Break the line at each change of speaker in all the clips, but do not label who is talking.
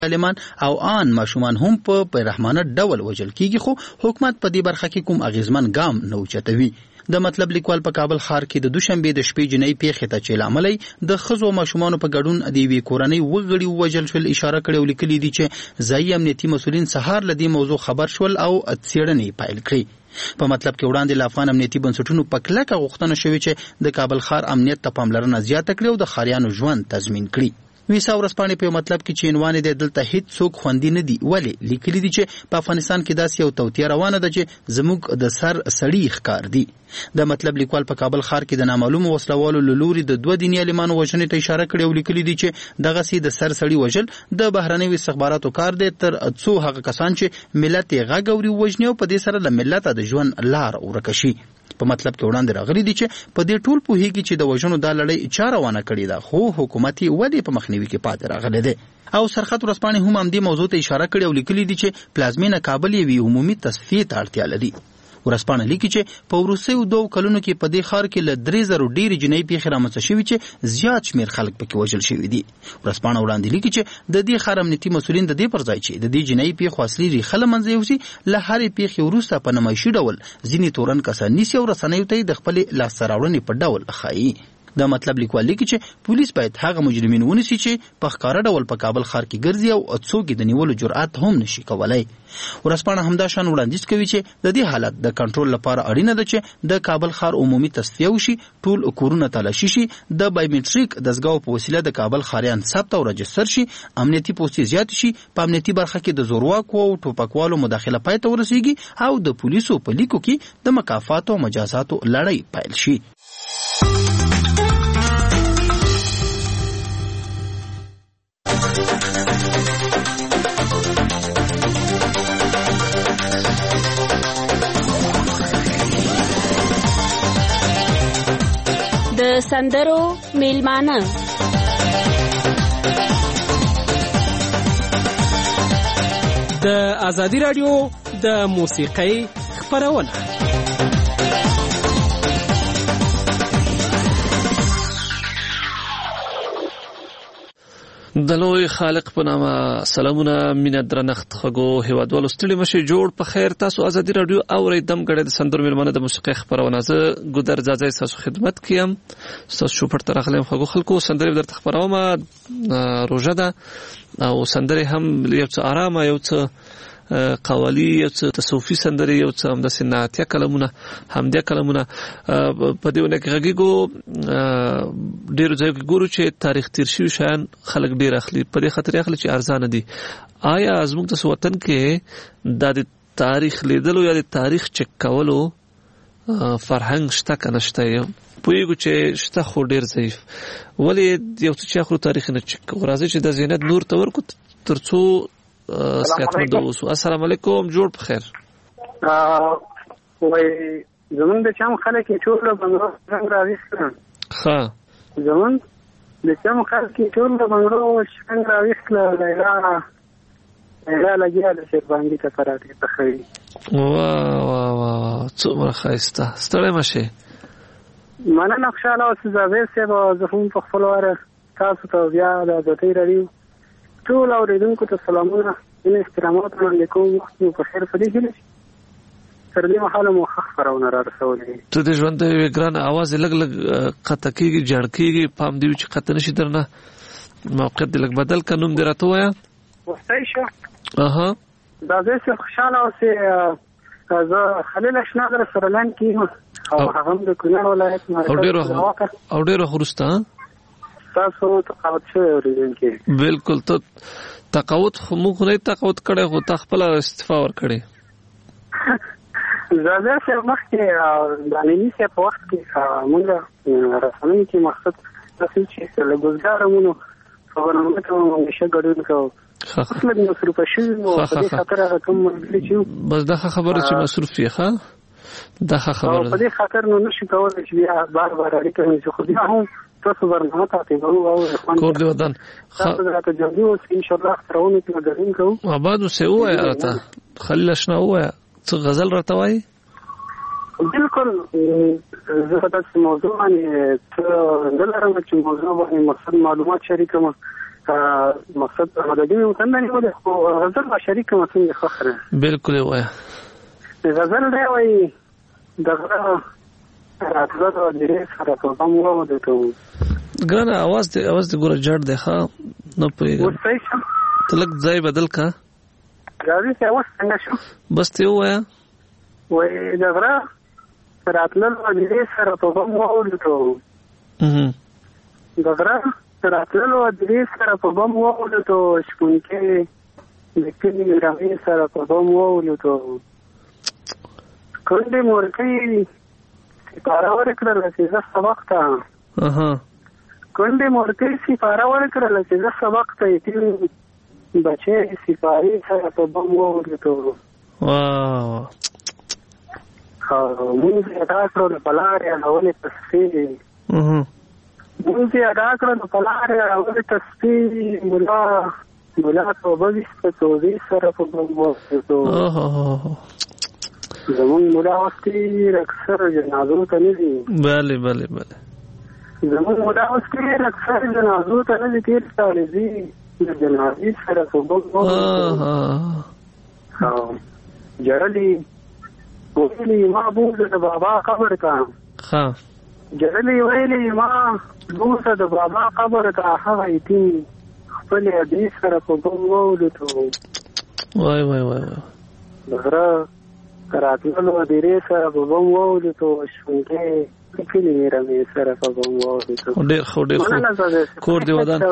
ظالمان او ان ماشومان هم په رحمانه ډول وجل کیږي، خو حکومت په دې برخه کې کوم اغیزمن ګام نه اوچتوي. د مطلب لیکوال په کابل ښار کې د دوشنبه د شپې جنۍ پیښې ته چې لاملې د خزو ماشومان په ګډون د وی کورنۍ وګړي وجل شول اشاره کړې ولیکلي دي چې ځایي امنیتي مسولین سهار لدی موضوع خبر شول او څېړنې پیل کړې. په مطلب کې وړاندې ل افغان امنیتي بنسټونو په کلکه غوښتنه شوې چې د کابل ښار امنیت ته پاملرنه زیاته کړي او د ښاریانو ژوند تضمین کړي. ویسا ورسپانې په مطلب کې چې عنوان د دلته هیڅ څوک خوندي نه دی، ولی لیکلي دي چې په افغانستان کې داسې یو توطیه روانه ده چې زموږ د سر سړی ښکار دي. د مطلب لیکوال په کابل ښار کې د نامعلومو وسلوالو له لوري د دوه دیني عالمانو وژنې ته اشاره کړې او لیکلي دي چې دغسې د سر سړي وژل د بهرنیو استخباراتو کار دی تر څو هغه کسان چې ملت یې غږ اوري وژني او په دې سره له ملته د ژوند لار ورکه شي. په مطلب کې وړاندې راغلي دي چې په دې ټول پوهیږي چې د وژنو دا لړۍ چا روانه کړې ده، خو حکومت یې ودې په مخنیوي کې پاتې راغلی دی. او سرخط ورځپاڼې هم همدې موضوع ته اشاره کړې او لیکلي دي چې پلازمینه کابل یوې عمومي تصفیې ته اړتیا لري. ورځپاڼه لیکي چې په وروستیو 2 کلونو کې په دې ښار کې له 3000 ډېرې جنۍ پیښې رامنځته شوي چې زیات شمېر خلک پکې وژل شوي دي. ورځپاڼه وړاندې لیکي چې د دې ښار امنیتي مسولین د دې پر ځای چې د دې جنۍ پیښو اصلي ریښه له منځه یوسي، له هرې پیښې وروسته په نمایشي ډول ځینې تورن کسان نیسي او رسنیو ته یې د خپلې لاسته راوړنې په ډول ښایي. د مطلب لیکوال لیکي چې پولیس باید هغه مجرمین ونیسي چې په ښکاره ډول په کابل ښار کې ګرځي او څوک یې د نیولو جرأت هم نشي کولی. ورځپاڼه همدا شان وړاندیز کوي چې د دې حالت د کنټرول لپاره اړینه ده چې د کابل ښار عمومي تصفیه وشي، ټول کورونه تالاشي شي، د بایومټریک دستګاو په وسیله د کابل ښاریان ثبت او رجستر شي، امنیتي پوستې زیات شي، په امنیتي برخه کې د زورواکو او ټوپکوالو مداخله پای ته ورسیږي او د پولیسو په لیکو کې د مکافاتو او مجازاتو لړۍ پیل شي.
د سندرو میلمانه
د ازادي رادیو د موسیقۍ خپرونه. د لوی خالق په نامه سلامونه، مینه درنښت خګو هیوادوالو ستړي مشي جوړ په خیر. تاسو ازادي رادیو اورئ دم غړي د سندرو میلمانه د موسیقۍ خبرونه. زه ګودر ځاځي تاسو خدمت کوم. تاسو شوپر تر خلم خګو خلکو سندري درته خبرومه. روزه ده او سندري هم یو څه آرامه، یو څه قوالی، یو څه تصوفي سندري، یو څه هم د سناتیا کلمونه، همدې کلمونه په دې ونه کې غږیږي. ډېر ځای کې ګورو چې تاریخ تیر شوی شیان خلک ډېر اخلي، په دې خاطر اخلي چې ارزانه دي. آیا زموږ د وطن کې د تاریخ لیدلو یا د تاریخ چک کولو فرهنګ شته که نشته؟ پوهیږو چې شته خو ډېر ضعیف. ولې یو څه چې اخلو تاریخ نه چک کوو؟ راځئ چې د زینت نور ته ورکو تر څو صحتمند اوسو. السلام علیکم، جوړ په خیر.
وای زمون د چم خلک ټول بنګړو څنګه راوښتل؟ ښه، زمون د چم خلک ټول بنګړو څنګه راوښتل؟ لیلا لګیا د شربانګي ته فراتې تخوي.
وا څومره ښایسته، ستړی مشه.
مننه، خوشاله اوسئ. زه هم په خپل واره تاسو ته بیا د ازادۍ رادیو ټول اوریدونکو ته سلامونه، احترامات وړاندې کوم. وخت مو په خیر. په دې هیله تر دې مهاله مو ښه خبرونه را رسولې.
ته د ژوند د یوې ګرانه اواز لږ قطع کېږي، جړ کېږي، پام دی چې قطع نشي درنه. موقعیت دې لږ بدل که، نوم دې راته ووایه.
وستی شه.
دا
داسې خوشحاله اوسئ. زه خلیل اشنا در سره لاند کېږم او هغه هم د کونړ ولایت
او ډېر وخت وروسته
تاسو تقاعد شوی اورېدونکي.
بالکل، ته تقاعد خو موږ نه تقاعد کړی، خو تا خپله استعفا ورکړې.
زه صاحب مخکې د علمي صاحب په وخت کې موږ رسنیو کې مقصد داسې چې له ګزګارمونو خبرونه کوو، همیشه ګډون کوو. اوس لږ مصروفه شوي وو، په دې خاطر هغه کوم ملګري چې
بس دا خبره چې مصروف یې. ښه، دا خبره
په دې خاطر نو نشو کولی چې بیا بار بار اړیکه ونیسو. خو بیا هم تاسو برنامه تعقیبوو او
کور دې ودان
تاسو راته جلدي اوس ان شاء الله خبرونه کې ګډون کوو.
آباد اوسئ. ووایه راته خلیل اشنا، ووایه څه غزل راته وایي.
بالکل، زه په داسې موضوع باندې څه نه لرم چې موضوع باندې مقصد معلومات شریکوم. مقصد مددي وطنني وده غزل شريك مسؤول فخر
بالکل وای
غزل دی وای دغه راتلو د دې سره په کوم وو د ته
ګرانه आवाज دې ګوره جړ دی ښا نو پرېږه تلک ځای بدل کا
راځي چې اوس څنګه شو
بس ته وایا
وای دغه راتلو د دې سره په کوم وو د ته دغه راتلو د دې سره په کوم وو د ته شپونکې د کلی رامي سره په کوم وو د ته کله مورکې سپاره ورکړل چې زه سبق ته کله مورکې سپاره ورکړل چې زه سبق ته یې بچې سپاري سره په بم وورته
واه
موږ یې دا کړو د بلارې اولې تصفیه موږ یې دا کړو د بلارې اولې تصفیه مولا توبه توبې سره په بم وورته زمون مولا وستي اکثر جنازو ته نه دي
بله بله بله
زمون مولا وستي اکثر جنازو ته نه دي تیر سال دي د جنازې سره په بم جړلې ویلې ما بوزه د بابا قبر ته جړلې ویلې ما بوزه د بابا قبر ته هغه یتیم خپل حدیث سره په بم وولته
وای وای وای
دغه راتلو د دې سره په بم وولته شونکې کلی میرا می سره په بم وولته
ډېر کور دی ودان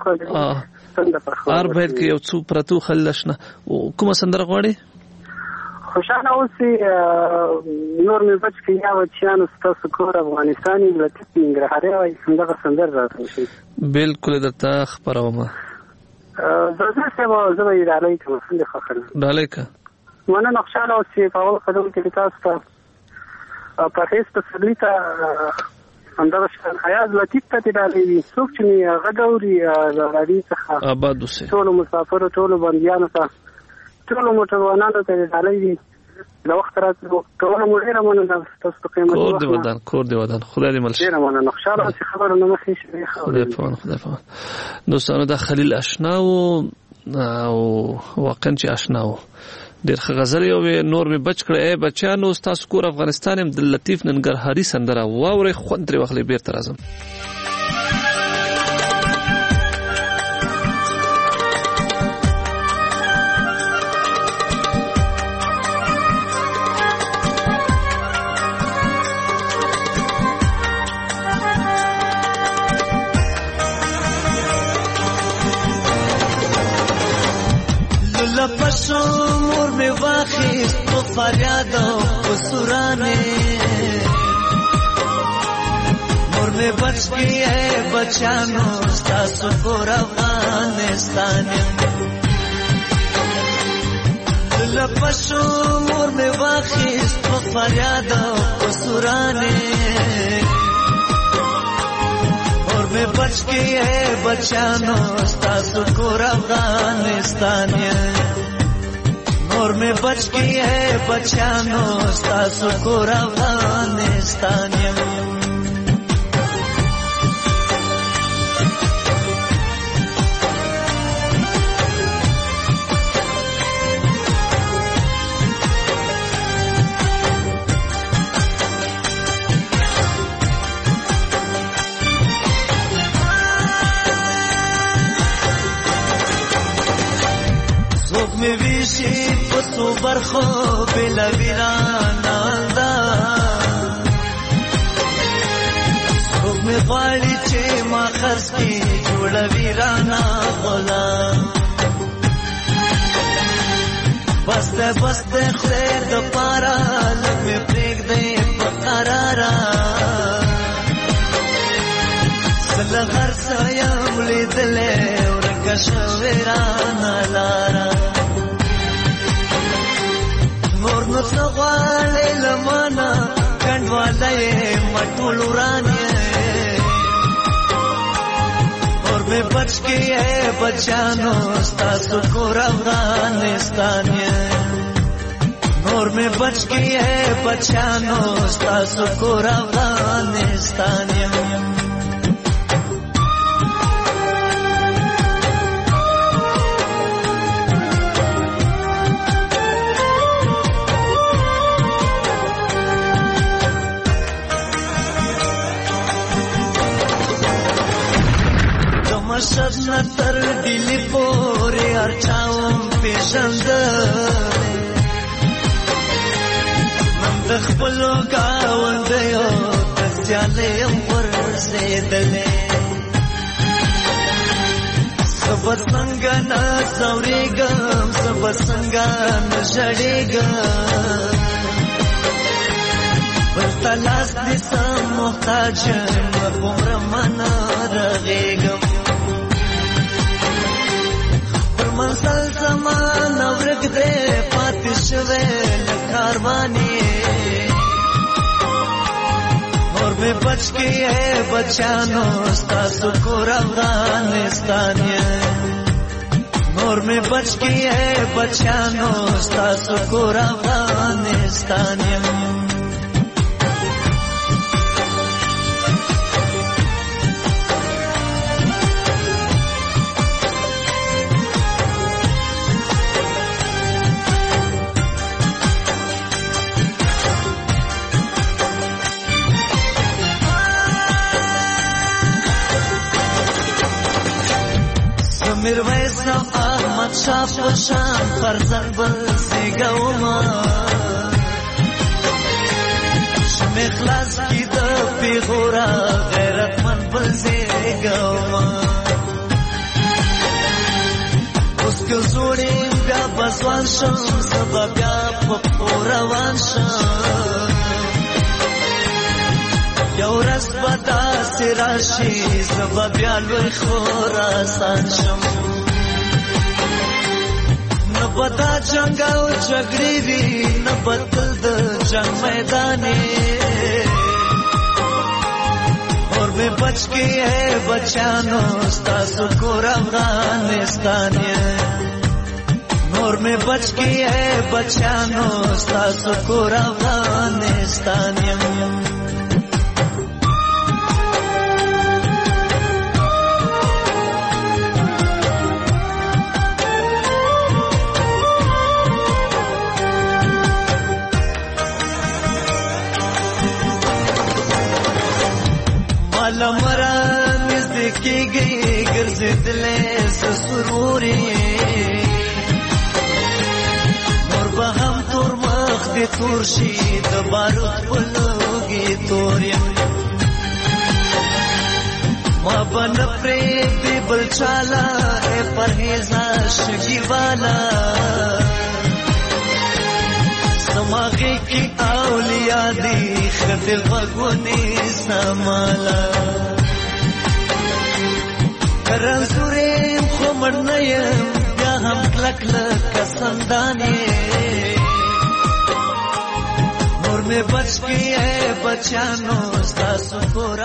ار باید کې یو څو پرتو خلشنه کومه سندره غواړي
خوشاله اوسې نور مې بچ کې یا وچیانو ستاسو کور افغانستاني لطیف ننګرهاري وایي همدغه سندره راته شي
بالکل درته خپرومه
زه به یې ډالۍ کوم څنګه خوښه
ډالۍ که
مننه خوشاله اوسې په اول قدم کې تاسو ته پرهیز پسرلي ته همدغه شان حیاز لطیف ته دې ډالۍ وي څوک چې مې هغه ډوري د راډیو څخه
آباد اوسې
ټولو مسافرو ټولو بندیانو ته ټولو موټروانانو ته دې ډالۍ وي د وخت راتلو کولو مو ډېره مننه ستاسو په قیمتي وخت
کور دې ودان خدای دې مل شي
ډېره مننه خوشحاله اوسې خبره نه مخکې شوې
خدای پامان دوستانو دا خلیل اشنا و او واقعا چې اشنا و ډېر ښه غزل یې نور مې بچ کړی ای بچیانو ستاسو کور افغانستان یم د لطیف ننګرهاري سندره واورئ خوند ترې واخلئ بېرته راځم
پسو مور میں واخیست تو فریادو قصورانے مور میں بچ گئی ہے بچانو ستاسو کور افغانستان لپسو مور میں واخیست تو فریادو قصورانے میں بچ گئی ہے بچانو ستاسو کور افغانستان نور میں بچ گئی ہے بچانو ستاسو کور افغانستان پسو برخو بلا ویرانا دا سوک میں غاڑی چے ما خرس کی جوڑا ویرانا غلا بستے بستے خیر دا پارا لگ میں پریک دے پقرارا سلغر سایم لی دلے ورکش ویرانا لارا نور نو سغوالی لمانا کنڈوالی مٹول ورانی اور میں بچ گئی ہے بچانو ستاسو کور افغانستان نور میں بچ گئی ہے بچانو ستاسو کور افغانستان هرچاوم پیژندلی من د خپلو ګاونډیو تر سیالۍ یم ورسېدلی زه به څنګه نه ځورېږم زه به څنګه نه ژړېږم بل ته لاس نیسم محتاج یم هومره منه رغېږم پر منزل زما نه ورک دی پاتې شوی له کاروانې اور مې بچ کې ہے بچانو ستاسو کور افغانستان اور مې بچ کې ہے بچانو ستاسو کور افغانستان میرویس احمد شاه پشان فرزند بل زیږومه شمې خلاص کړي د پیغوره غیرتمند بل زیږومه اوس که زوړ یم بیا به ځوان شم زه به بیا په پښو روان شم یو ورځ به داسې راشي زه به بیا لوی خراسان شم نه به دا جنګ او جګړې وي نه به تل د جنګ میدانې اور مې بچ کې ہے بچانو ستاسو کور افغانستان نور مې بچ کې ہے بچانو ستاسو کور افغانستان لمرا نزدې کېږي ګرځېدلې زه سرورې نور به هم تور مخ دې تور شي د بارود په لوګي تور یم ما به نه پرېږدې بل چاله ای پرهېزه شګي والا زما غېږ کې اولیا دي ښه دې غوږ ونیسه ماله که رنځور یم خو مړ نه یم بیا هم کلک لکه سندان نور مې بچ کې ہے بچانو ستاسو کور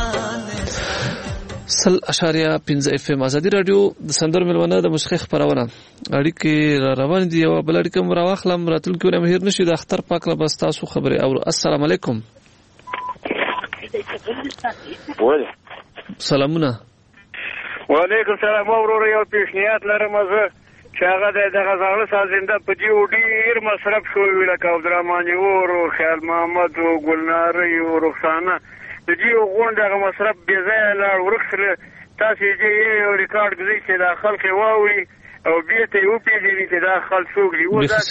افغانستان 100.5 FM ازادي رادیو د سندر ملونه د موسیقي خبرونه اړیکې روان دي او بل اړیکه مو راوخلم راتلونکي ونه مهیر نشي د اختر پاک له بس تاسو خبره او السلام علیکم سلامونه
وعلیکم السلام ورور یو پیشنهاد لرم زه چې هغه د غزاله سازنده په دې ډیر مصرف شوی لکه عبدالرحمن اور او خیال محمد او ګلناری او رخسانه د دې غونډه مصرف بې ځایه لاړ ورکړل تاسو یې یو ریکارډ کړئ چې دا خلک واوري او بیا ته یو پیژني چې دا خلک څوک دي او دا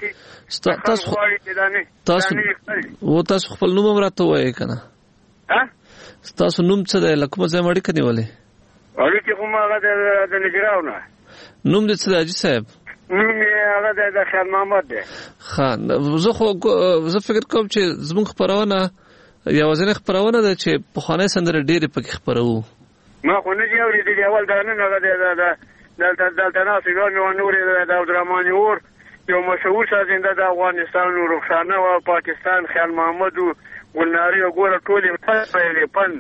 تاسو
خپل نوم راته وایي کنه
ها
تاسو نوم څه دی لکه مزه مړی کني ولې
اړیکې کوم هغه د نجراونه
نوم دې څه دی صاحب
نوم یې هغه د خیال محمد دی
خان زه فکر کوم چې زموږ خبرونه یوازینی خبرونه ده چې په خانه سندره ډېرې پکې خبرو
ما خو نه دی اورېدلی اول دا نن هغه دلته ناستې وه مې ونه اورېده د عبدالرحمن اور یو مشهور سازنده د افغانستان و رخسانه و پاکستان خیال محمد و ګلناری او ګوره ټولې پند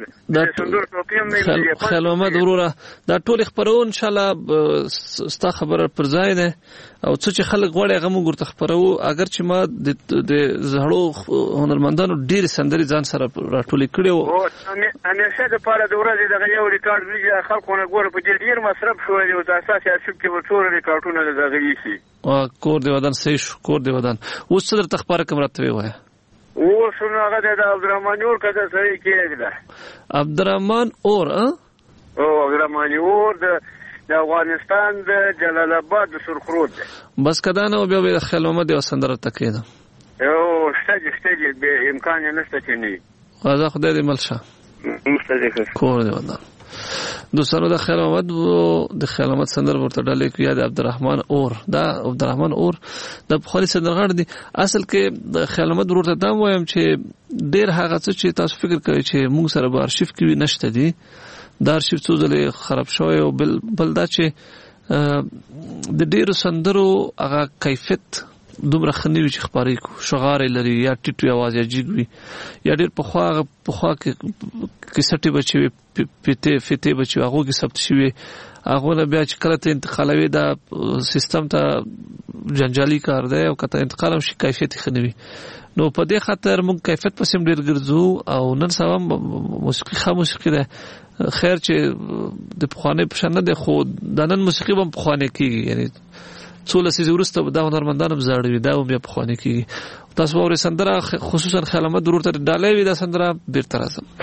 خیال محمد وروره دا ټولې خبرو انشاءالله ستا خبره پر ځای ده او څه چې خلک غواړي هغه موږ ورته خبرو اگر چې ما د زړو هنرمندانو ډېرې سندرې ځان سره راټولې کړې وو
همیشه دپاره د ورځې دغه یو ریکارډ ویږي خلکو نه ګوره په دې ډېر مصرف شوی دی او د اساسي ارشیف کې به ټول ریکارډونه د دغه ایښي
کور دې ودان صحیح شو کور دې ودان اوس څه درته خبره کوم راته ووایه
اوس نو هغه د عبدالرحمن اور که څه صحیح کېږده
عبدالرحمن اور
او عبدالرحمن اور د د افغانستان د جلال آباد د سرخرود دی.
بس کدانه بیا به خیال محمد یو سندره تکیده
یو شته به امکان نشته چې نه
غزا خدای دې ملشه
مستدیک
کور دی ودان دوستانو د خیال محمد د خیال محمد سندره ورته ډالې کې یاد عبدالرحمن اور دا عبدالرحمن اور د بخاری سندرغاړ دی. اصل کې د خیال محمد ورته دا وایم چې ډیر هغه څه چې تاسو فکر کوئ چې موږ سره به ارشیف کې نشته دي دا ارشیف څو ځله خراب شوی او بل دا چې د ډیرو سندرو هغه کیفیت دومره خنوي چې خبرې کو شغارې لري یا ټیټوي आवाज یا جګوي یا ډېر په خوا کې سټي بچي فته بچي هغه کې ثبت شوی هغه نه بیا چې کله ته انتقالوي دا سیستم ته جنجالي کار دی او کته انتقال هم شي کیفیت خنوي نو په دې خاطر موږ کیفیت پسې ډېر ګرځو او نن سبا موسیقي خاموشي ده خیر چې د پخوانی په شان نه ده خو د نن موسیقي هم پخوانی کیږي یعنی څو لسیزې وروسته دا هنرمندان هم زاړه وي دا هم بیا پخوانی کیږي تاسو اورئ سندره خصوصا خیال محمد ضرور ته ډالۍ وي دا سندره بیرته راځم.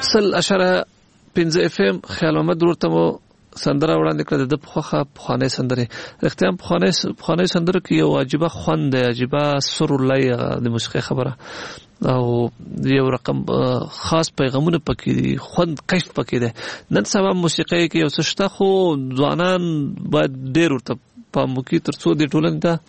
100.5 FM خیال محمد ورته مو سندره وړاندې کړه د پخوانۍ سندرې. رښتیا پخوانۍ سندرو کې یو عجیبه خوند دی، عجیبه سر لای د موسیقۍ خبره او یو رقم خاص پیغامونه پکې دي، خوند کیف پکې دی. نن سبا موسیقۍ کې یو څه شته خو ځوانان باید ډېر ورته پام وکړي ترڅو د ټولنې ته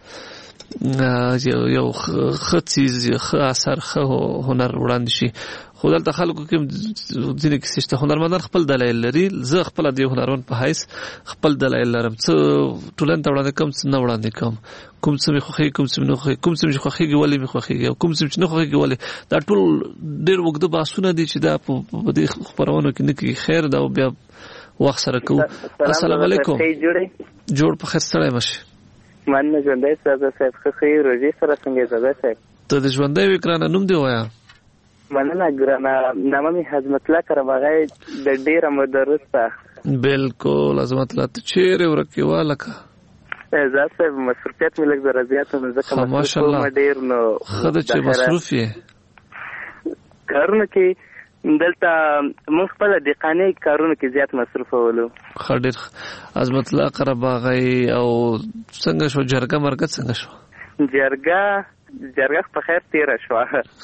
یو ښه څیز، ښه اثر، ښه هنر وړاندې شي. خو دلته خلکو کې ځینې کیسې شته، هنرمندان خپل دلایل لري. زه خپله د یو هنرمند په حیث خپل دلایل لرم، څه ټولنې ته وړاندې کوم، څه نه وړاندې کوم، کوم څه مې خوښېږي، کوم څه مې نه خوښېږي، کوم څه مې خوښېږي ولې مې خوښېږي او کوم څه چې نه خوښېږي ولې. دا ټول ډېر اوږده بحثونه دي چې دا په دې خپرونو کې نه کېږي. خیر دا بیا وخت سره کوو. السلام علیکم. جوړ په خیر ستړی مه شي.
مننه ژوندی سازه صاحب، ښه ښې روژې سره څنګه زده صاحب؟
ته د ژوندی وې ګرانه، نوم دې ووایه.
مننه ګرانه، نامه مې حضرت الله کرمغی د ډېره موده وروسته.
بالکل حضرت الله، ته چېرې ورک یې وا لکه؟
زه صاحب مصروفیت مې لږ ذره زیات وم، ځکه مصروف وم ډېر. نو
ښه ده چې مصروف یې
کارونه کې دلته موږ خپله دقانې کارونو کې زیات مصروف ولو.
ښه ډېر عظمت الله قرهباغی. او څنګه شو جرګه مرګه څنګه شو؟ جرګه په خیر تیره شوه.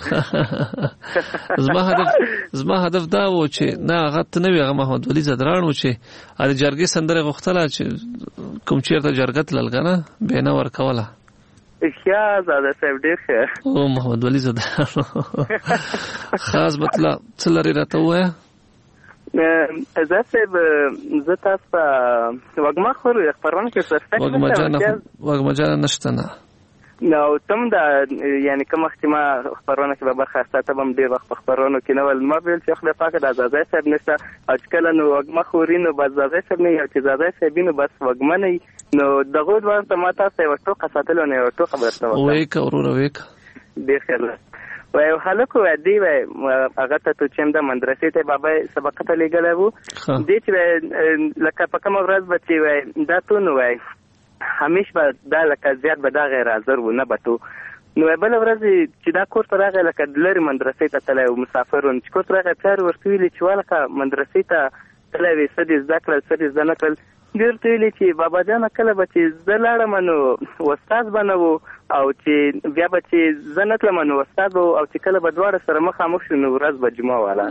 زما هدف دا و چې نه هغه ته نه وي، هغه محمد ولي زدران و چې د جرګې سندرې غوښتله چې کوم چېرته جرګه تلل که نه بیا نه ورکوله.
ښه زاده صاحب ډېر ښه.
او محمد ولي زدران ښه عظمت الله څه لرې راته ووایه.
زه صاحب زه تاسو ته وږمه خور خپرونه کې
وږمه جانه نشته نه
نو تم دا یعنی کوم وخت ما خبرونه کې به برخه اخته بم ډیر وخت خبرونه کې نو ما ویل چې خدای پاک د ازادۍ صاحب نشته او کله نو وګما خورینو بس ازادۍ صاحب نه یو چې ازادۍ صاحب نو بس وګما نه نو دغه ورته ما تاسو یو ټوکه ساتلو نه یو ټوکه برته
وای کا ورور ویک
ډیر خیر وای هلکو دی وای هغه ته چې د مدرسې ته بابا سبق ته لګلې وو دې چې لکه په کوم ورځ بچي وای دا ته نو وای همیش به دا لکه زیات به دا غیر حاضر و نه بتو نو بل ورځ چې دا کور ته راغی لکه لري مدرسې ته تللی او مسافر و چې کور ته راغی پلار ورته ویلي چې والکه مدرسې ته تللی وې څه دې زده کړل څه دې زده نه کړل دې ورته ویلي چې بابا جانه کله به چې زه لاړم نو استاد به نه و او چې بیا به چې زه نه تلم نو استاد به او چې کله به دواړه سره مخامخ شو نو ورځ به جمعه واله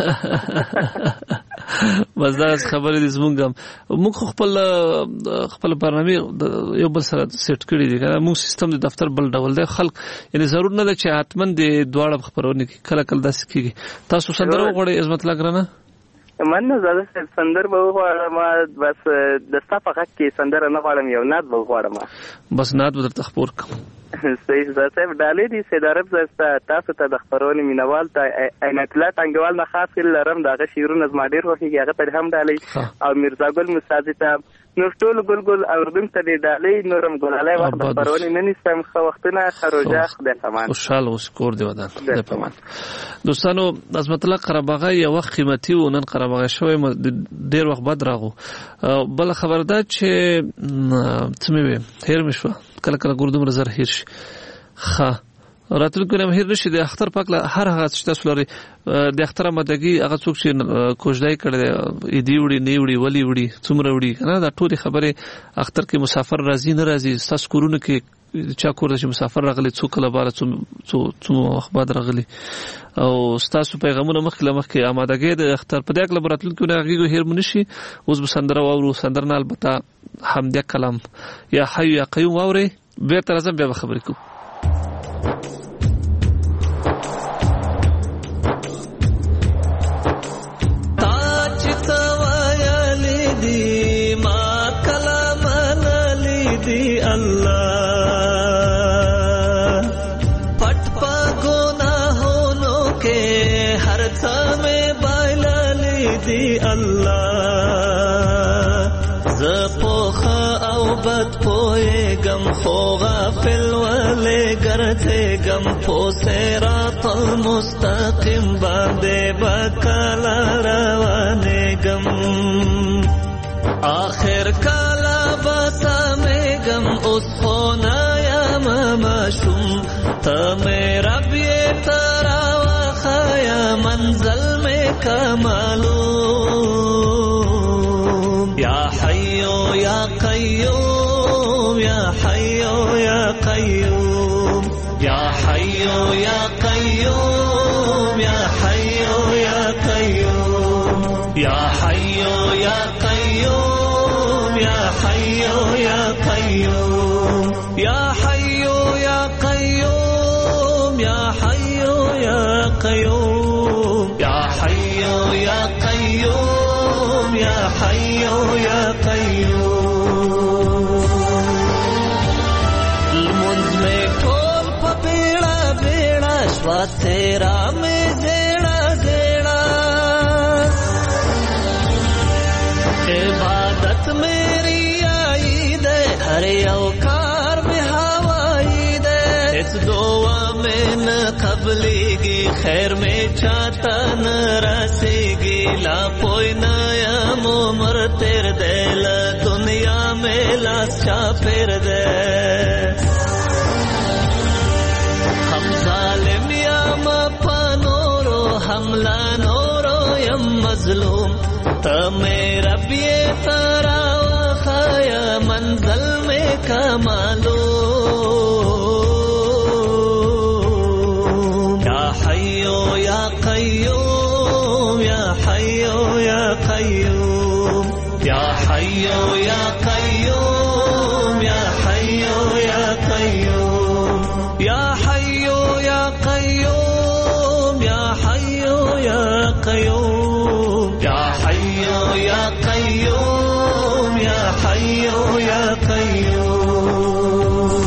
بس دا خبرې دي زمونږ هم موږ خپل برنامه یو بل سره سیټ کړی دي کنه موږ سیستم د دفتر بل ډول دی خلک یعنی ضرور نه ده چې حتمن د دواړه خبرونه کې کله داسې کیږي تاسو سندره وغوړئ عظمت الله ګرانه
مننه زه سندر به وغواړم بس د ستا په غږ کې سندره نه غواړم یو نعت به وغواړم
بس نعت به درته خپور کړم
صحیح صاحب ډالۍ دي سید عرب تاسو ته د خبرونې مینوال ته عنایت الله ټنګوال نه خاص هیله لرم د هغه شعرونه زما ډېر خوښېږي هغه ته هم ډالۍ او میرزا ګل مستاذي ته نور ټول ګل اردن ته دې ډالۍ نورم ګلالی وخت د خبرونې نه نیسم ښه وختونه ښه روژه خدای پامان
خوشحاله اوسې کور دې ودان خدای پامان دوستانو عظمت الله قرهباغی یو وخت قیمتي و نن قرهباغی شوی ډېر وخت بعد راغو بله خبره ده چې څه مې وې هېر مې شوه کله ګور دومره زر هېر شي ښه راتلونکي نه هېر نشي د اختر پاک هر هغه چې تاسو لرئ د اختر آمادګي هغه څوک چې کوژدای کړی دی دې وړي نه وړي ولې وړي څومره وړي که نه دا ټولې خبرې اختر کې مسافر راځي نه راځي ستاسو کورونو کې چا کور چې مسافر راغلی څو کله باره څو وخت بعد راغلی او ستاسو پیغامونه مخکې آمادګي د اختر په دې اړه به راتلونکي نه هغې هېر مو نه شي اوس به سندره واورو سندره نه البته حمدیه کلام یا حی یا قیوم واورئ بېرته راځم بیا به خبرې کوو
خو غافل ولې ګرځېږم په صراط المستقیم باندې به کله روانېږم آخر کله به سمېږم اوس خو نه یم ماشوم ته مې رب یې ته راوخ خیا منزل میں کمالوں یا حیو یا قیوم یا حیو یا قیوم یا حیو یا قیوم یا حیو یا قیوم یا حیو یا قیوم یا حیو یا قیوم یا حیو یا قیوم یا حیو یا قیوم یا حیو یا قیوم یا حیو یا قیوم المنز میں ٹول پپیڑا بیڑا شوا تیرا میں زیڑا زیڑا عبادت میری آئی دے ہر اوکار میں ہوائی دے اس دعا میں نہ قبلی گی خیر میں چاہتا نہ رسی گی لا پوئی نایم عمر تیر دے لا دنیا میں لاس چا پھر دے ہم ظالم یا مپا نورو حملہ نورو یم مظلوم تمہیں رب یہ تارا خایا منزل میں کمالو یا حیو یا قیوم یا حیو یا قیوم یا حیو یا قیوم یا حیو یا قیوم یا حیو یا قیوم یا حیو یا قیوم یا حیو یا قیوم یا حیو یا قیوم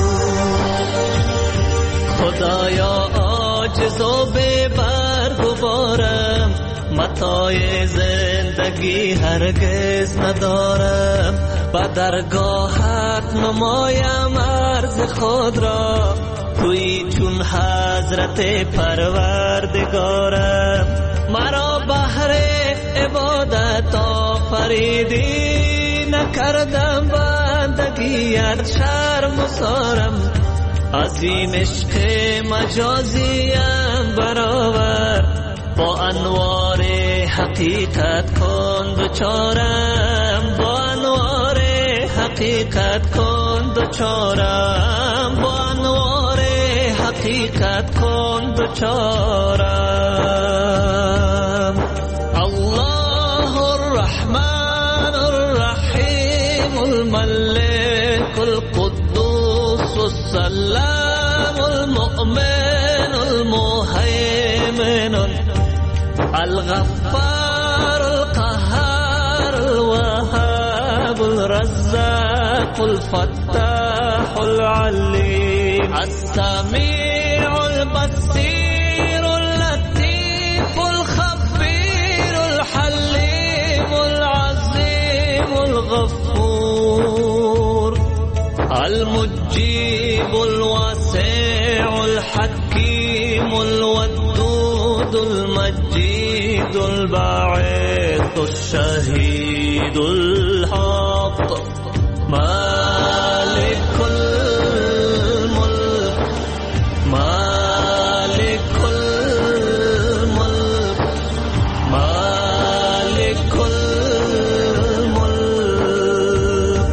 خدایا عاجز و بے بار گوارم متاع زندگی هرگز ندارم با درگاهت نمایم عرض خود را تویی چون حضرت پروردگارم مرا بهر عبادت آفریدی نکردم بندگیت شرم و سارم از این عشق مجازیم برآور با انوار حقیقت کن دوچارم با انوار حقیقت کن دوچارم با انوار حقیقت کن دوچارم الله الرحمن الرحیم الملك القدوس السلام المؤمن المهيمن الغفار القهار الوهاب الرزاق الفتاح العليم السميع البصير اللطيف الخبير الحليم العظيم الغفور المجيب الواسع الحكيم الودود المجيد الباعث الشهيد الحق مالك الملك مالك الملك مالك الملك.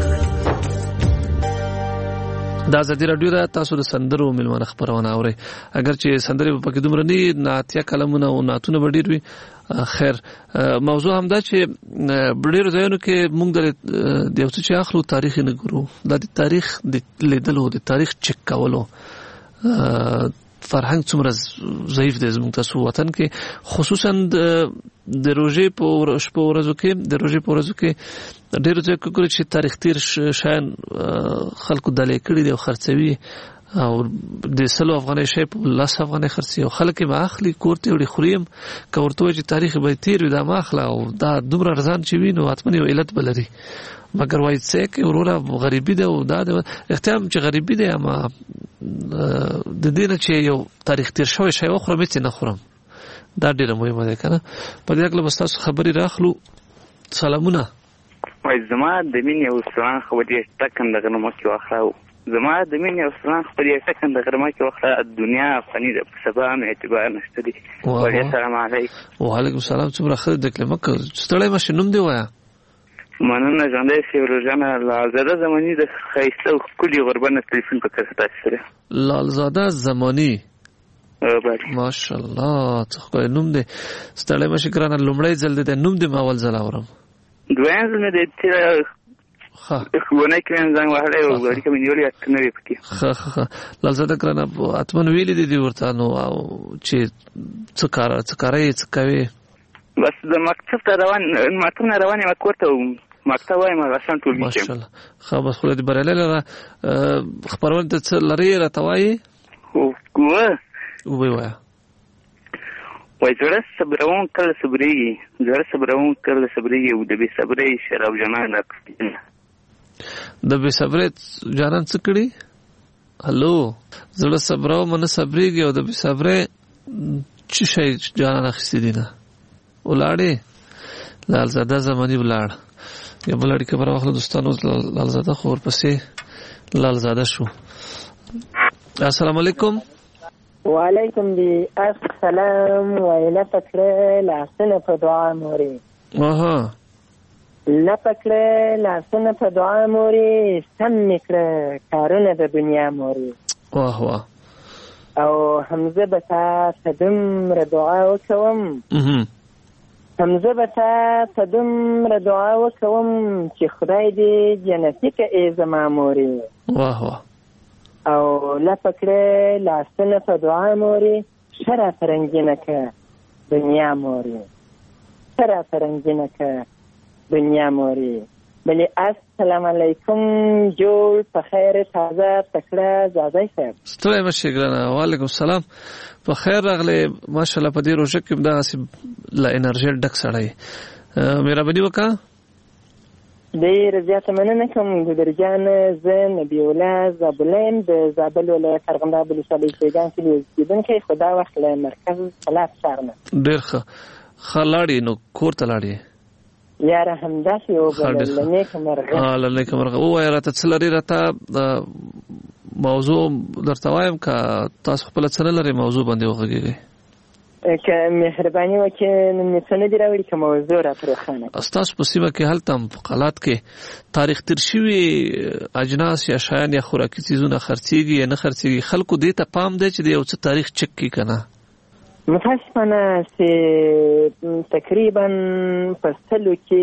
دا ازادي رادیو ده، تاسو د سندرو ملمنه خبرونه اورئ. اگر چې سندرې په کې دومره نه ناتیا کلمونه او ناتونه به ډېر وي. خیر موضوع هم دا چې ډېرو ځایونو کې موږ د یو څه چې اخلو تاریخ نه ګورو. دا د تاریخ د لیدلو د تاریخ چک کولو فرهنګ څومره ضعیف دی زموږ تاسو وطن کې، خصوصا د روژې په ورځو کې ډېرو ځایو کې ګورو چې تاریخ تیر شیان خلکو ډالۍ کړي دي او خرڅوي او د 100 افغانۍ شی په 10 افغانۍ خرڅي او خلک یې اخلي کور ته وړي خوري که ورته وایي چې تاریخ به تیر وي دا ما اخله او دا دومره ارزان چې وي نو حتما یو علت به لري. مګر وایي څه کې وروره غریبي ده او دا احتیام چې غریبي ده اما د دې نه چې یو تاریخ تیر شوی شی وخورم هېڅ نه خورم. دا ډېره مهمه ده که نه. په دې هکله به ستاسو خبرې راخلو. سلامونه.
وای زما د مینې او سوان خو دې ټکن دغه نو مخکې واخلو زما د مینې او سلام خپل یو سکند د غرمه کې وخت دنیا فانی د سبا مې اعتبار نشته دی. السلام علیکم.
وعلیکم السلام. څومره خیر د کلمه ستړی مشه نوم دی وایا.
مننه ژوندۍ سی روزانه لالزاده زمانی د خیسته او کلی غربنه تلیفون په کار تاسو سره.
لالزاده زمانی.
بله
ماشاءالله څه خو نوم دی. ستړی مشه ګرانه لومړی ځل دی نوم دی ما اول ځل اورم.
دویم ځل مې د ونه کې زنګ وهلی او اړیکه مې نیولې نه وي پکې.
ښه لالزاده ګرانه اتمن ویلې دي ورته نو چې څه کارای څه کوي.
بس د مکتب ته روان یم کور ته مکتب وایم غسان ټول میشم.
ماشاءالله. ښه بس خدای دې بریالی لره. خپرونه ته څه لرې راته وایي؟ ووایه.
وای زړه صبرون کله صبرېږي او د بې صبرۍ شراب جانان راکړي.
د بې صبرۍ جانان څه کړي؟ هلو زړه صبرو منه صبرېږي او د بې صبرۍ څه شی جانان اخیستې دي نه ولاړې. لالزاده زماني ولاړ. یا بل اړیکه پر واخله دوستانو. لالزاده خو ورپسې لالزاده شو. السلام علیکم.
وعلیکم السلام. لپکړه لاسونه په دعا موري. لپکړه لاسونه په دعا موري. سم میکړه کارونه د دنیا موري.
واه واه.
او حمزه به تا ته دومره دعا وکوم چې خدای دې جنتي کړي زما موري.
واه واه.
او لپکړه لاسونه په دعا موري. شرا فرنګینه که دنیا موري. بلی السلام علیکم. جوړ په خیر تازه تکړه زاده صاحب.
ستړی مشه ګرانه. وعلیکم السلام. په خیر راغلی. ماشاءالله په دې روژه کې داسې له انرژي ډک سړی. مهرباني وکړه.
ډېر زیاته مننه کوم ګودرجان. زه نبی الله زابلیم د زابل ولایت ارغنداب ولسوالۍ سیدان کې اوسېدونکی خو دا وخت له مرکز خلاف ښار نه.
ډېر ښه لاړې نو کور ته لاړې؟
یاره همداسې وبلل له نیکه
مرغه. ووایه راته څه لرې راته موضوع درته وایم که تاسو خپله څه نه لرئ موضوع باندې وغږېږئ.
که مهرباني وکړې نن څه نه دي راوړي که موضوع راته روښانه کړي.
ستاسو په سیمه کې هلته هم په قلات کې تاریخ تېر شوي اجناس یا شیان یا خوراکي څیزونه خرڅېږي یا نه خرڅېږي؟ خلکو دې ته پام دی چې د یو څه تاریخ چک کړي که نه؟
متاسفانه چې تقریبا په 100 کې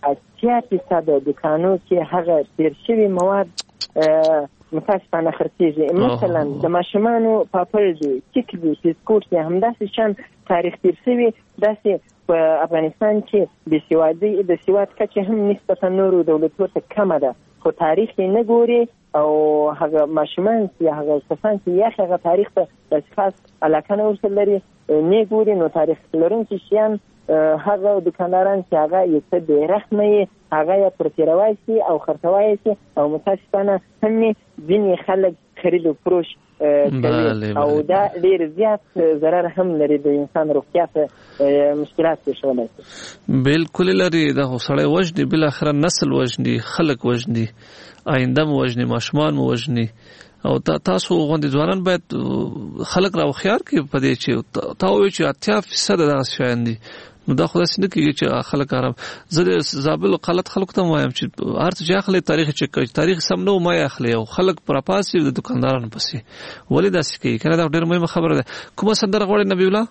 80% دکانو کې هغه تېر شوي مواد متاسفانه خرڅېږي. مثلا د ماشومانو پاپړ دي، کیک دي، بسکوټ دي، همداسې شان تاریخ تېر شوي. داسې په افغانستان کې د سواد کچه هم نسبتا نورو دولتونو ته کمه ده، خو تاریخ یې نه ګوري او هغه ماشومان یا هغه کسان چې یا هغه تاریخ ته داسې خاص علاقه نه ورسره لري نه ګوري، نو تاریخ لرونکي شیان هغه دکانداران چې هغه یې څه بې رحمه یې هغه یې پرتېروای شي او خرڅوای شي او متاسفانه هم ځینې خلک خرید و فروش کوي او دا ډېر زیات ضرر هم لري، د انسان روغتیا ته مشکلات پېښولی شي.
بلکل لري. دا خو سړی وژني، بالاخره نسل وژني، خلک وژني، آینده مو وژني، ماشومان مو وژني. او تاسو غوندې ځوانان باید خلک راوخیار کړي په دې چې تا ووایي چې 80% داسې شیان دي. نو دا خو داسې نه کېږي چې خلک آرام. زه د زابل قلت خلکو ته وایم چې هر څه چې اخلئ تاریخ چک کړئ، تاریخ سم نه و مه یې اخلئ او خلک راپاسي د دکاندارانو پسې. ولې داسې کوي؟ که نه دا ډېره مهمه خبره ده. کومه سندره غواړئ نبی الله؟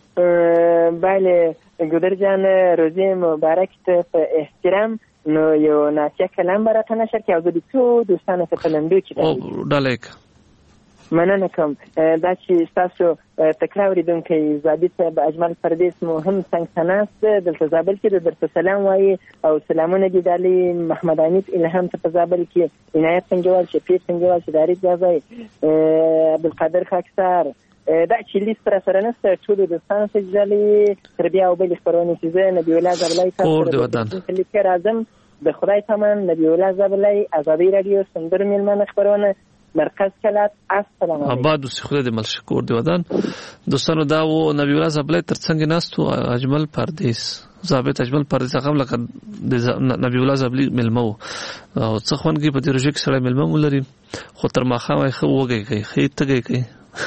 بله ګودر جان، روزې مبارک ته په احترام نو یو ناسیه کلام به راته نشر کړي او زه د څو دوستانو ته په لنډو کې
ډالۍ
مننه کوم. دا چې ستاسو تکړه اورېدونکی ضابط صاحب اجمل پردیس مو هم څنګ ته ناست دلته زابل کې درته سلام وایي او سلامونه دي ډالۍ محمد حنیف الهام ته په زابل کې، عنایت سنجوال، شفیع سنجوال، شداري ځاځی، عبدالقادر خاکسار. دا چې لیست را سره نسته ټولو دوستانو ته ډالۍ تر بیا او بلې خپرونې چې زه نبي الله زابلی تاسو راځم د خدای پامان. نبي الله زابلی، ازادي راډیو، سندرو میلمانه خپرونه، مرکز کلات. السلام علیکم.
آباد اوسې خدای دې مل شکور دی ودان. دوستانو دا و نبی الله زبلې ترڅنګ ناستو اجمل پردیس ضابط اجمل پردیس هغه لکه د نبی الله زبلې ملمو او څه خوانګي په دې روزه کې سره ملمو ولري خو تر ماخه وای خو وګي کوي خې تګي کوي.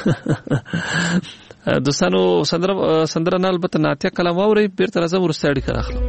دوستانو سندره نه البته ناتیا کلام اوري بیرته راځم ورسته اړیکه راخلم.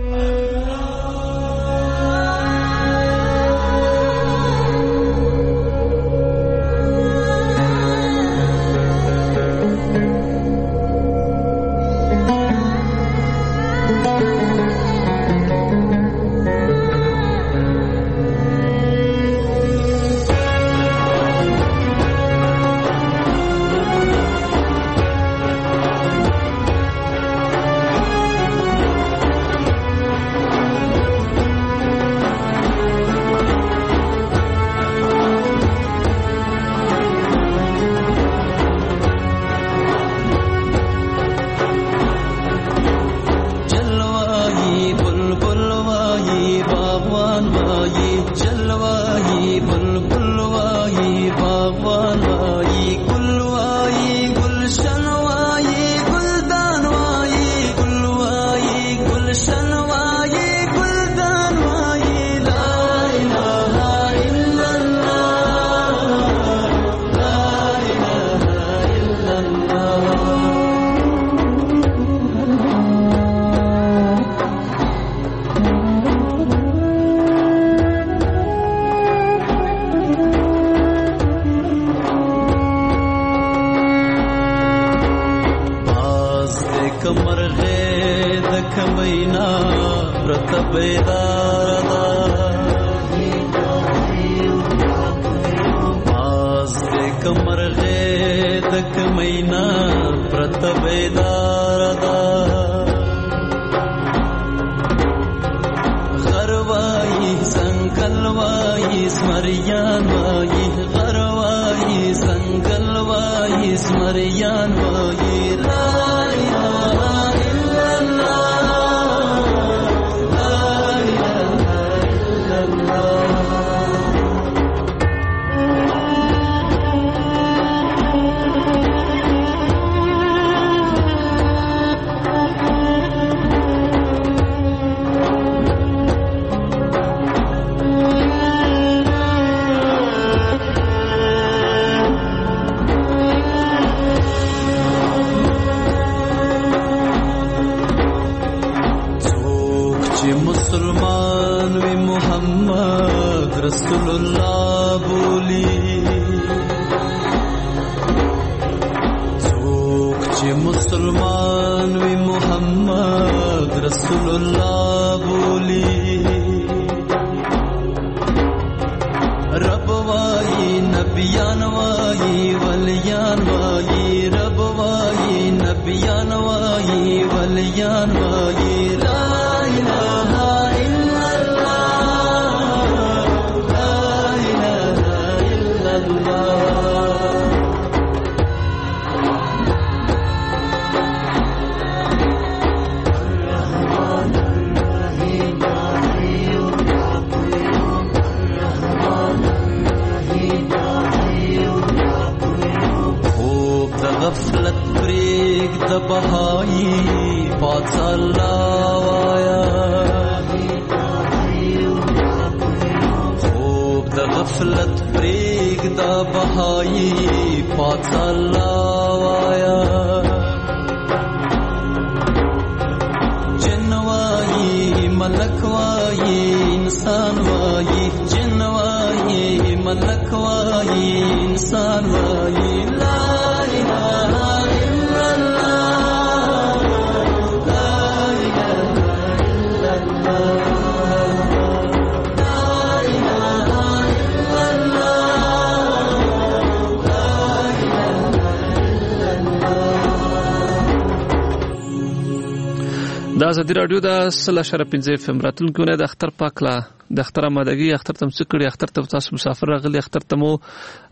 دا ازادي رادیو د 100.5 FM راتلونکو نه د اختر پاکلا د اختر آمادګي اختر تم څه کړی اختر ته تاسو مسافر راغلي اختر ته مو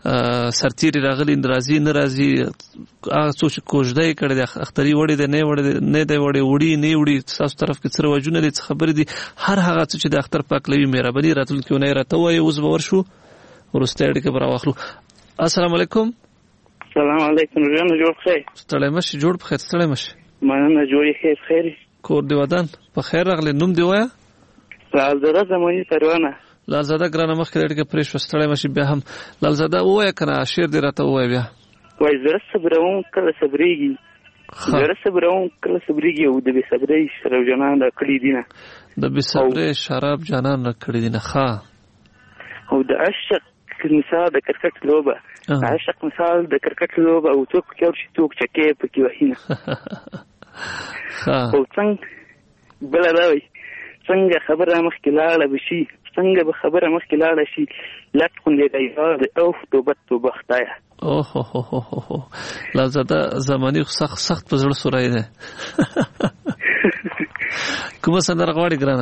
سرتيري راغلي ناراضي هغه څه کوژدای کړی د اختري وړي د نه دی وړي نه وړي تاسو طرف کې څه وجونه دي خبر دي هر هغه څه چې د اختر پاکلوي مهرباني راتلونکو نه راته وای اوس باور شو ورسته اړیکه برا واخلو. السلام علیکم.
السلام علیکم. جان جوړ خیر.
ستړی مشه جوړ په خیر ستړی مشه.
مننه جوړی خیر.
کور دی ودان په خیر راغلی. نوم دی وایا؟
لالزاده زمانی پروانه.
لالزاده ګرانه مخکې لري کې پرېښ ستړی مشه بیا هم لالزاده وایا کنه شعر دی راته وایا بیا.
وای زړه صبرون کله صبرېږي. زړه صبرون کله صبرېږي او د بې صبرۍ شراب جانان را کړي دي نه.
د بې صبرۍ شراب جانان را کړي دي نه. ښه.
او د عشق مثال د کرکټ لوبه. عشق مثال د کرکټ لوبه او څوک کې ورشي څوک چکې پکې وهي نه. او څنګه بل راوي څنګه خبره مخکې لاړه بشي څنګه به خبره مخکې لاړه شي لټ خوندې دی او توبه خدایا.
اوه لالزاده زمانی سخت په زړه سورای ده. کومه سندره غواړي ګرانه؟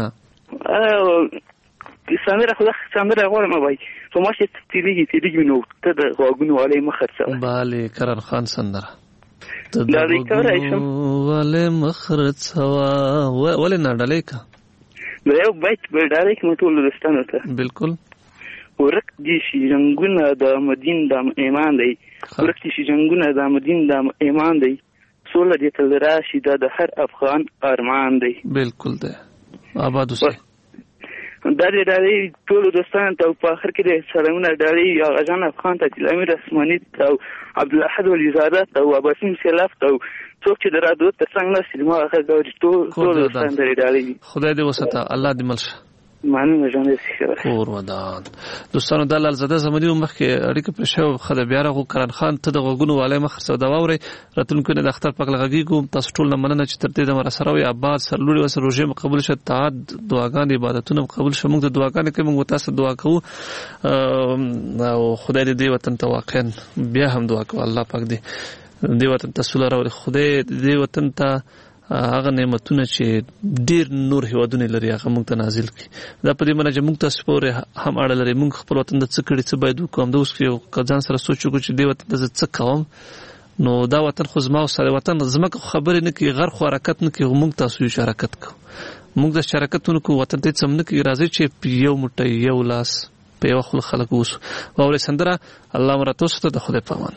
سندره غواړم وای په ماشه تیریږي نو ته د غوګونو والي مخرڅه. bale کرن خان سندره ته د غوګونو والي مخرڅه ولې نه ډالې کا
یو بیت به ډالې کوم ټول دستانو ته بالکل. ورک دي شي رنگونه د مدین د ایمان دی. ورک دي شي رنگونه د مدین د ایمان دی. سوله دې تل راشي د هر افغان ارمان دی.
بالکل ده. آباد اوسه.
دا ډالۍ ټول دوستانو ته په اخر کې د سلامونه ډالۍ یا غزان افغان ته امیر اسماني او عبدالاحد ولی زاده او اباسم سلاف او څوک چې درادو تر څنګه سینما هغه ټول دوستانو ته ډالۍ.
خدای دې وساته الله دې ملشه.
معنی جان دې
اور ودان دوستانو د لالزاده زمانی مخکې اړیکه پر شو خدای بیا راغو کرن خان ته د غوګونو والي مخ سره دا ووري راتونکو نه د اختر پاک لغږیګو تاسو ټول مننه چې تر دې د مر سره وي آباد سرلوري وسره روزه قبول شه تعاد دعاګان عبادتونه قبول شه موږ د دعاګانې کوي موږ تاسو دعا کوو او خدای دې وطن ته واقعا بیا هم دعا کوو الله پاک دې وطن ته سولر او خدای دې وطن ته هغه نعمتونه چې ډیر نور هیوادونه لري هغه موږ ته نازل کړي. دا په دې معنی چې موږ تاسو پورې هم اړه لري موږ خپل وطن د څه کړي څه باید وکړو. دا اوس یو ځان سره سوچ وکړو چې دې وطن د څه کوم نو دا وطن خو زما او سره وطن زمکه خبرې نه کوي غر خو حرکت نه کوي موږ تاسو یو حرکت کوو. موږ د شراکتونو کو وطن ته څم نه کوي راځي چې یو موټی یو لاس په یو خل خلک اوس واورې سندره الله مرتوس ته د خدای پامان.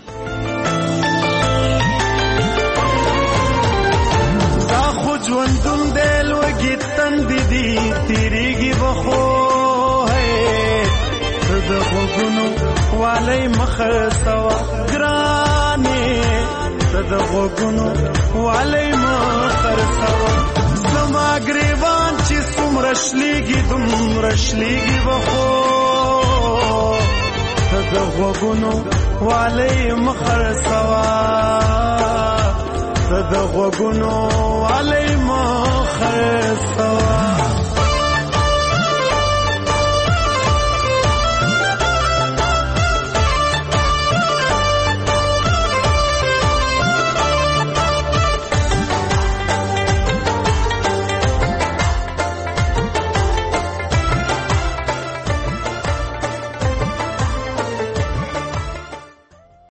ژوندون دل وګیتن دي تیریږي بخو ہے د غوګونو والي مخر سوا ګرانه د غوګونو والي مخر سوا زما ګریوان چې څومره شليږي بخو د غوګونو والي مخر سوا د غوګونو والي مخر سوا.